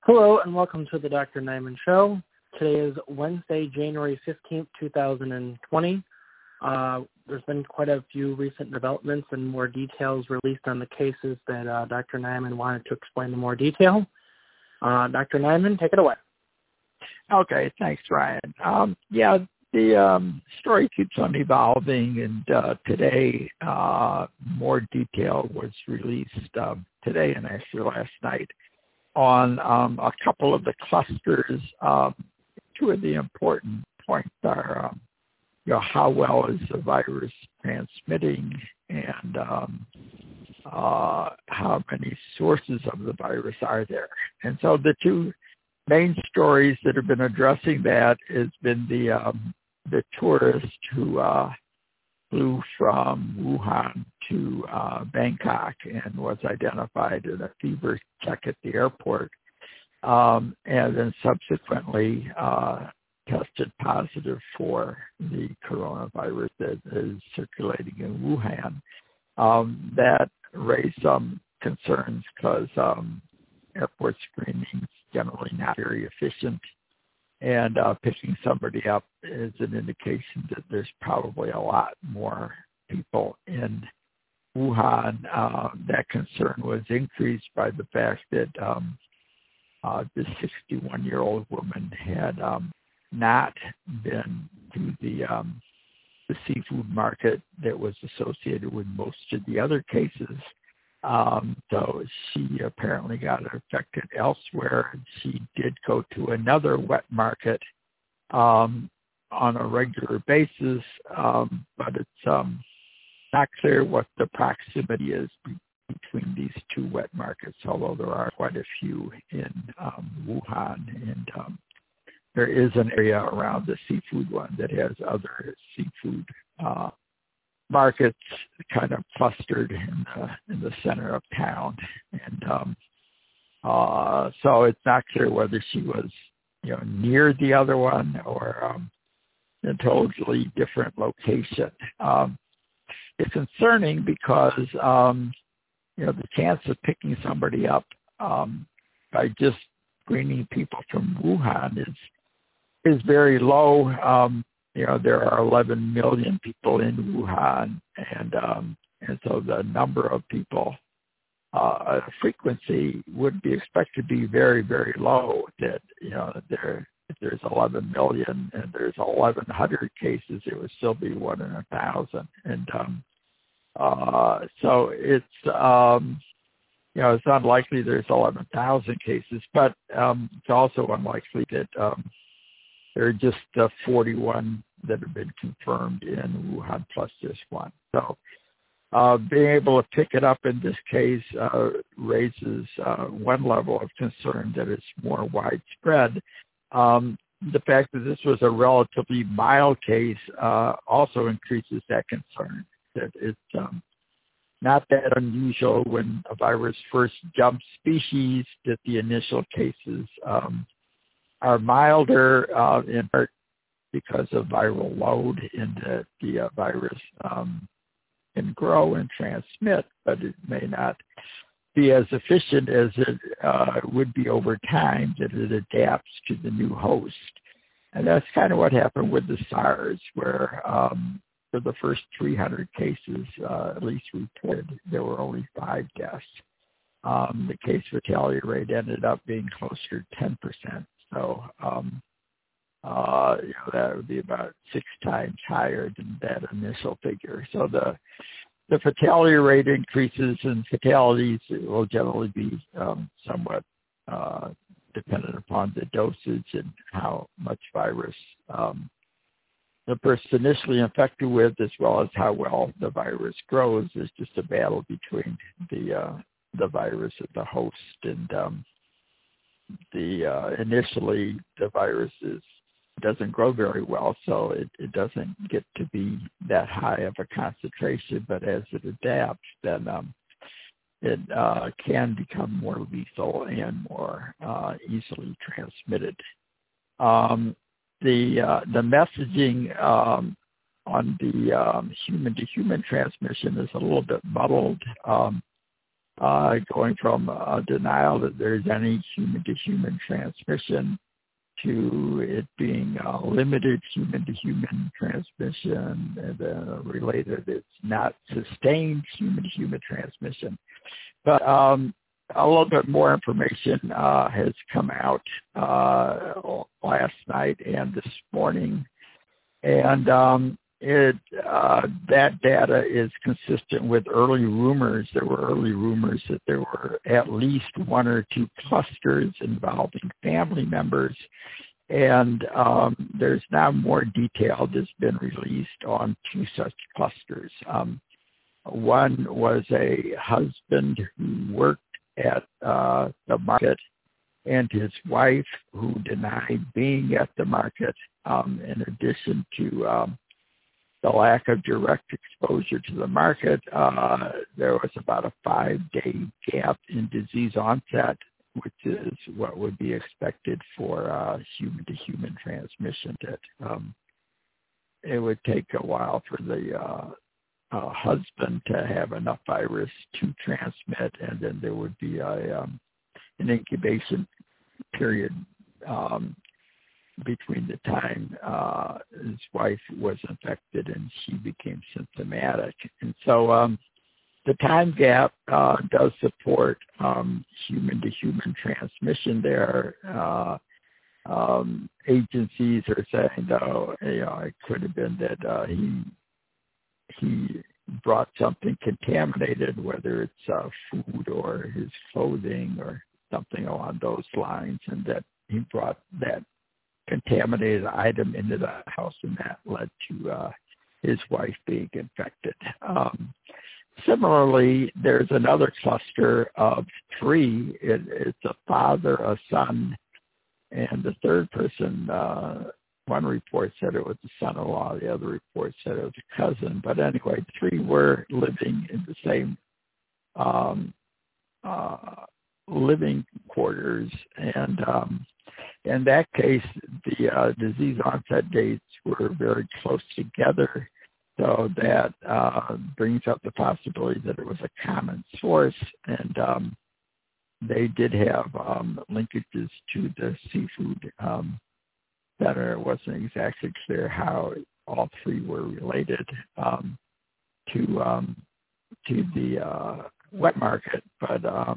Hello and welcome to the Dr. Nyman Show. Today is Wednesday, January 15th, 2020. There's been quite a few recent developments and more details released on the cases that Dr. Nyman wanted to explain in more detail. Dr. Nyman, take it away. Okay, thanks, Ryan. The story keeps on evolving, and today more detail was released today and actually last night on a couple of the clusters. Two of the important points are, how well is the virus transmitting, and how many sources of the virus are there. And so the two main stories that have been addressing that has been the tourist who flew from Wuhan to Bangkok and was identified in a fever check at the airport, and then subsequently tested positive for the coronavirus that is circulating in Wuhan. That raised some concerns because airport screening is generally not very efficient, and picking somebody up is an indication that there's probably a lot more people in Wuhan. That concern was increased by the fact that this 61-year-old woman had not been to the seafood market that was associated with most of the other cases. So she apparently got affected elsewhere. She did go to another wet market on a regular basis, but it's not clear what the proximity is between these two wet markets, although there are quite a few in Wuhan. And there is an area around the seafood one that has other seafood markets kind of clustered in the center of town. And so it's not clear whether she was, near the other one or in a totally different location. It's concerning because, the chance of picking somebody up by just screening people from Wuhan is very low. There are 11 million people in Wuhan, and so the number of people, frequency would be expected to be very, very low. That if there's 11 million and there's 1,100 cases, it would still be 1 in 1,000. And so it's it's unlikely there's 11,000 cases, but it's also unlikely that there are just 41 that have been confirmed in Wuhan plus this one. So being able to pick it up in this case raises one level of concern that it's more widespread. The fact that this was a relatively mild case also increases that concern, that it's not that unusual when a virus first jumps species that the initial cases are milder in part because of viral load in that the virus can grow and transmit, but it may not be as efficient as it would be over time, that it adapts to the new host. And that's kind of what happened with the SARS, where for the first 300 cases, at least reported, there were only 5 deaths. The case fatality rate ended up being closer to 10%. So that would be about 6 times higher than that initial figure. So the fatality rate increases, and fatalities will generally be somewhat dependent upon the dosage and how much virus the person initially infected with, as well as how well the virus grows. It's just a battle between the virus and the host, and initially the virus doesn't grow very well, so it doesn't get to be that high of a concentration. But as it adapts, then it can become more lethal and more easily transmitted. The messaging on the human-to-human transmission is a little bit muddled. going from denial that there's any human-to-human transmission to it being limited human-to-human transmission, and then related it's not sustained human-to-human transmission. But a little bit more information has come out last night and this morning, and that data is consistent with early rumors. There were early rumors that there were at least one or two clusters involving family members, and there's now more detail that's been released on two such clusters. One was a husband who worked at the market, and his wife who denied being at the market, in addition to the lack of direct exposure to the market. There was about a 5-day gap in disease onset, which is what would be expected for human-to-human transmission. That it would take a while for the husband to have enough virus to transmit, and then there would be an incubation period between the time his wife was infected and she became symptomatic. And so the time gap does support human-to-human transmission there. Agencies are saying, though, it could have been that he brought something contaminated, whether it's food or his clothing or something along those lines, and that he brought that contaminated item into the house, and that led to his wife being infected. Similarly, there's another cluster of 3. It's a father, a son, and the third person, one report said it was a son-in-law, the other report said it was a cousin. But anyway, 3 were living in the same living quarters. And in that case, the disease onset dates were very close together. So that brings up the possibility that it was a common source. And they did have linkages to the seafood center. It wasn't exactly clear how all 3 were related to the wet market, but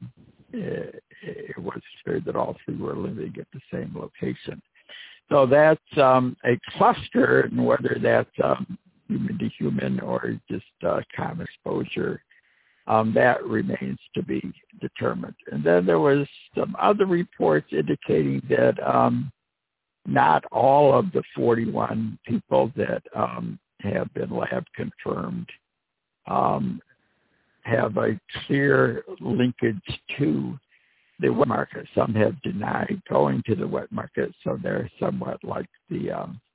it was clear that all 3 were living at the same location. So that's a cluster, and whether that's human to human or just common exposure, that remains to be determined. And then there was some other reports indicating that not all of the 41 people that have been lab confirmed have a clear linkage to the wet market. Some have denied going to the wet market, so they're somewhat like the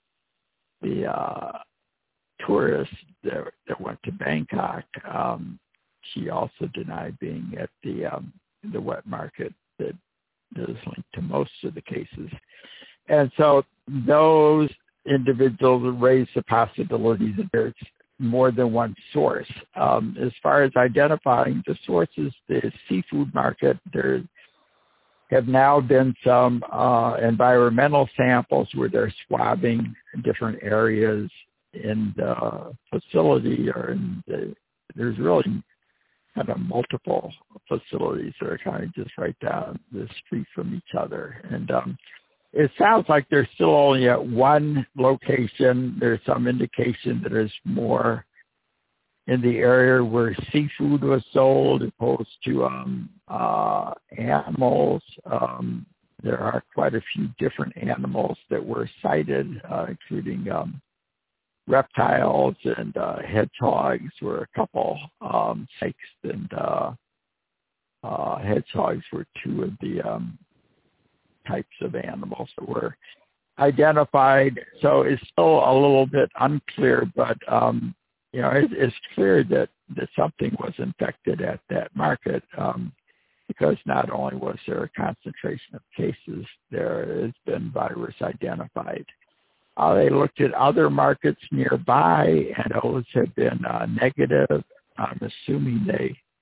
tourist that went to Bangkok. She also denied being at the wet market that is linked to most of the cases. And so those individuals raise the possibility that there's more than one source. As far as identifying the sources, the seafood market, there have now been some environmental samples where they're swabbing different areas in the facility, or there's really kind of multiple facilities that are kind of just right down the street from each other. And it sounds like they're still only at one location. There's some indication that there's more in the area where seafood was sold as opposed to animals. There are quite a few different animals that were cited, including reptiles and hedgehogs were a couple. Snakes and hedgehogs were 2 of the types of animals that were identified. So it's still a little bit unclear, but it's clear that something was infected at that market, because not only was there a concentration of cases, there has been virus identified. They looked at other markets nearby, and those have been negative. I'm assuming they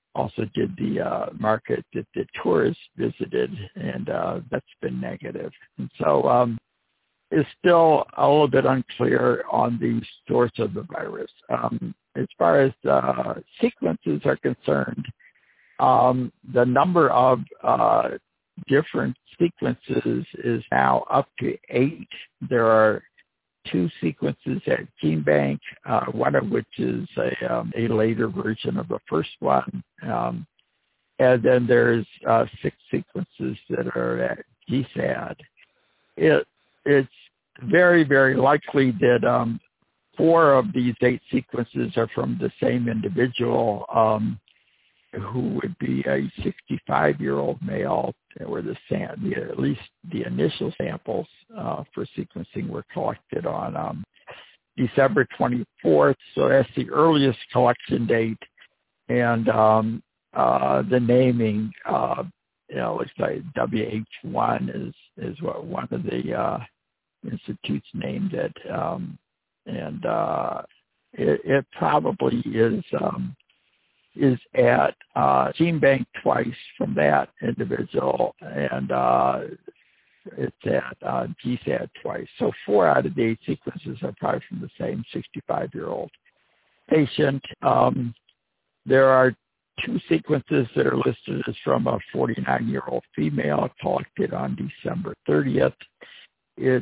also did the market that the tourists visited, and that's been negative. And so it's still a little bit unclear on the source of the virus. As far as sequences are concerned, the number of different sequences is now up to 8. There are 2 sequences at GeneBank, one of which is a later version of the first one. And then there's 6 sequences that are at GSAD. It's very, very likely that 4 of these 8 sequences are from the same individual, who would be a 65-year-old male, where at least the initial samples for sequencing were collected on December 24th. So that's the earliest collection date, and the naming, looks like WH1 is what one of the institutes named it, and it probably is at GeneBank twice from that individual, and it's at GSAD twice. So 4 out of the 8 sequences are probably from the same 65-year-old patient. There are 2 sequences that are listed as from a 49-year-old female collected on December 30th. It's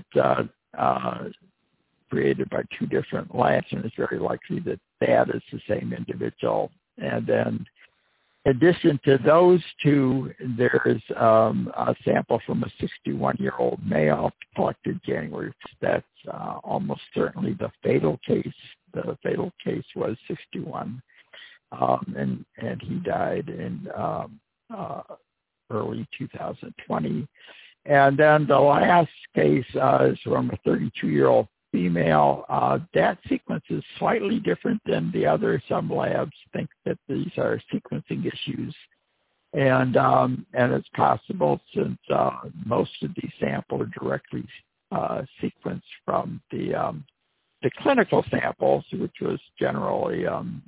created by 2 different labs, and it's very likely that that is the same individual. And then, in addition to those 2, there's a sample from a 61-year-old male collected January. That's almost certainly the fatal case. The fatal case was 61, and he died in early 2020. And then the last case is from a 32-year-old female. That sequence is slightly different than the other. Some labs think that these are sequencing issues, and it's possible, since most of these samples are directly sequenced from the clinical samples, which was generally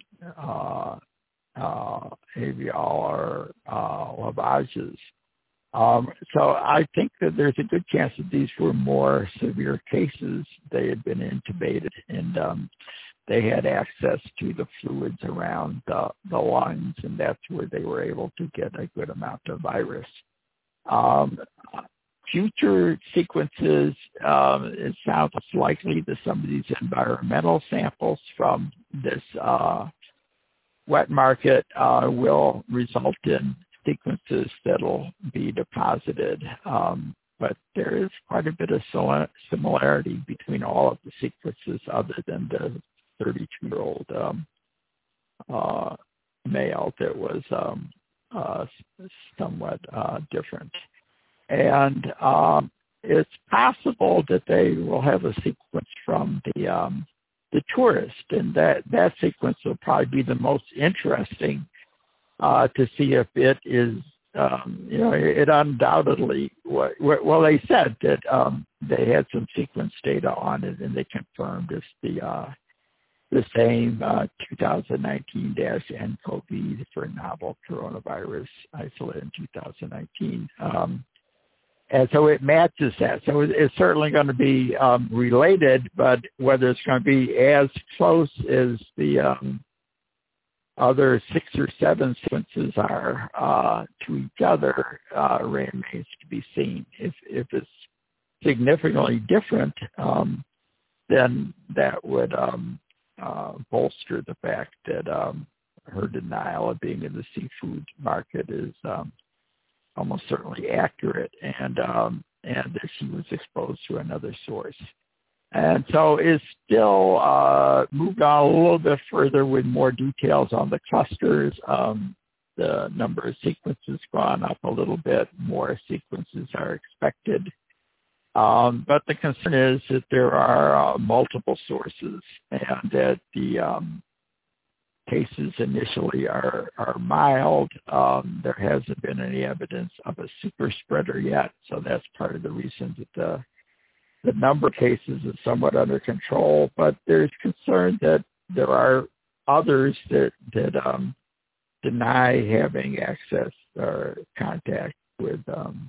AVL or lavages. So I think that there's a good chance that these were more severe cases. They had been intubated, and they had access to the fluids around the lungs, and that's where they were able to get a good amount of virus. Future sequences, it sounds likely that some of these environmental samples from this wet market will result in sequences that'll be deposited, but there is quite a bit of similarity between all of the sequences, other than the 32-year-old male that was somewhat different. And it's possible that they will have a sequence from the tourist, and that sequence will probably be the most interesting to see if it is, it undoubtedly, well, they said that they had some sequence data on it, and they confirmed it's the same 2019-nCoV for novel coronavirus isolated in 2019. And so it matches that. So it's certainly going to be related, but whether it's going to be as close as the other 6 or 7 sequences are to each other remains to be seen. If it's significantly different, then that would bolster the fact that her denial of being in the seafood market is almost certainly accurate, and that she was exposed to another source. And so it's still moved on a little bit further with more details on the clusters. The number of sequences gone up a little bit. More sequences are expected. But the concern is that there are multiple sources, and that the cases initially are mild. There hasn't been any evidence of a super spreader yet, so that's part of the reason that the number of cases is somewhat under control. But there's concern that there are others that deny having access or contact with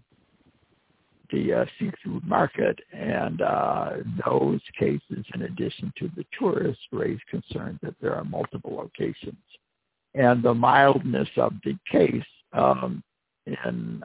the seafood market, and those cases, in addition to the tourists, raise concern that there are multiple locations. And the mildness of the case in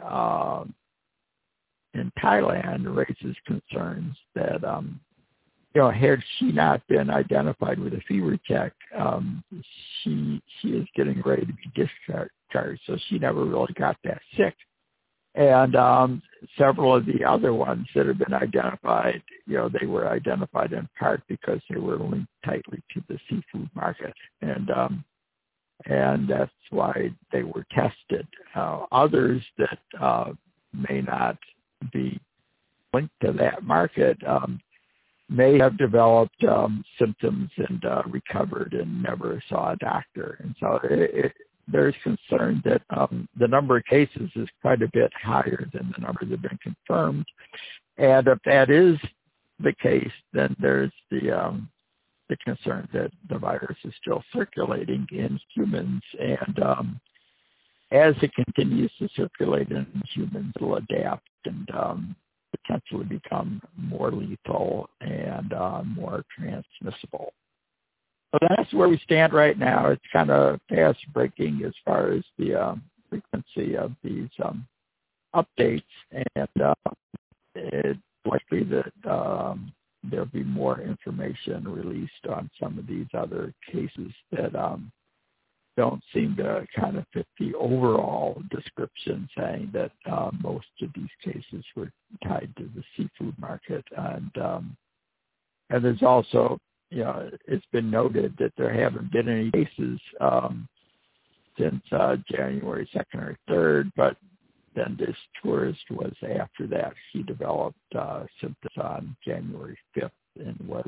Thailand raises concerns that, had she not been identified with a fever check, she is getting ready to be discharged, so she never really got that sick. And several of the other ones that have been identified, they were identified in part because they were linked tightly to the seafood market, and that's why they were tested. Others that may not be linked to that market may have developed symptoms and recovered and never saw a doctor. And so there's concern that the number of cases is quite a bit higher than the number that have been confirmed. And if that is the case, then there's the concern that the virus is still circulating in humans. And as it continues to circulate in humans, it'll adapt and potentially become more lethal and more transmissible. So that's where we stand right now. It's kind of fast breaking as far as the frequency of these updates, and it's likely that there'll be more information released on some of these other cases that don't seem to kind of fit the overall description, saying that most of these cases were tied to the seafood market. And there's also, it's been noted that there haven't been any cases since January 2nd or 3rd, but then this tourist was after that. She developed symptoms on January 5th and was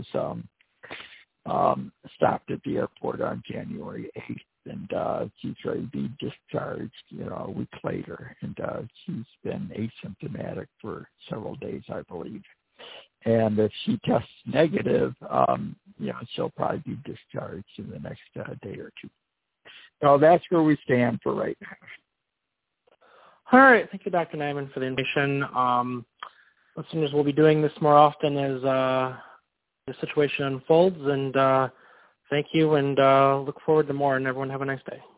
stopped at the airport on January 8th. And she's ready to be discharged, a week later. And she's been asymptomatic for several days, I believe. And if she tests negative, she'll probably be discharged in the next day or two. So that's where we stand for right now. All right. Thank you, Dr. Nyman, for the information. Listeners will be doing this more often as the situation unfolds. And thank you, and look forward to more. And everyone have a nice day.